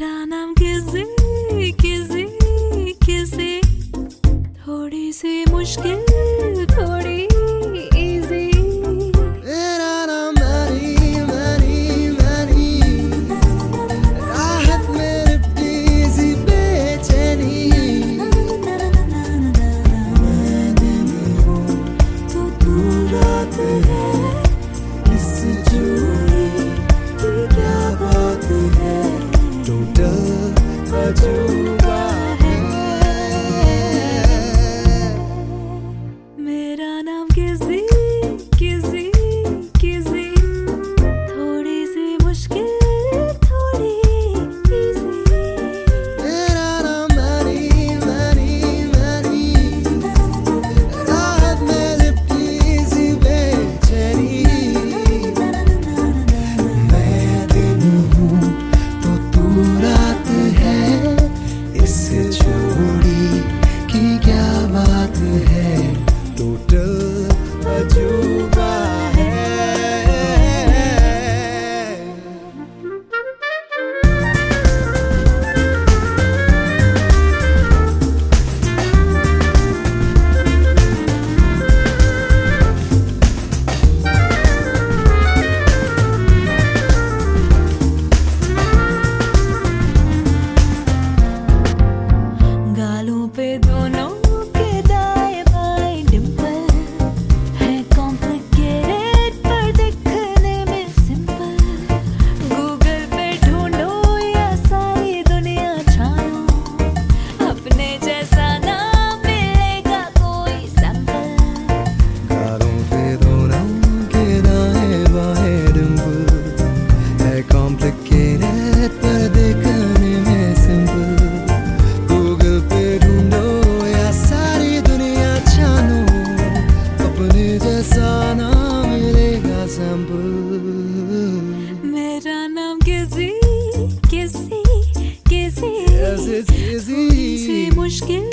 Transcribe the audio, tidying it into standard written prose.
मेरा नाम किसी किसी किसी, थोड़ी सी मुश्किल थोड़ी इजी। मेरा नाम मैरी मैरी मैरी, राहत में लिपटी सी बेचैनी। मैं दिन हूँ तो तू रात है, इस जोड़ी की क्या बात है, टोटल अजूबा है। मेरा नाम किसी किसी किसी, थोड़ी सी मुश्किल थोड़ी इजी। मेरा नाम मैरी मैरी मैरी, राहत में लिपटी सी बेचैनी। मैं दिन हूँ तो तू रात है, इस जोड़ी की क्या बात है, टोटल अजूबा है। गालों पे दोनों के दाएं बाएं डिंपल है, कॉम्प्लिकेटेड पर दिखने में सिंपल। गूगल पे ढूंढो या सारी दुनिया छानो, अपने जैसा ना मिलेगा कोई सैंपल। गालों पे दोनों के दाएं बाएं डिंपल है, कॉम्प्लिकेटेड पर दिखने में सिंपल। गूगल पे ढूंढो या सारी दुनिया छानो, अपने जैसा ना मिलेगा सैंपल। मेरा नाम किसी किसी किसी, Yes, it's easy. थोड़ी सी मुश्किल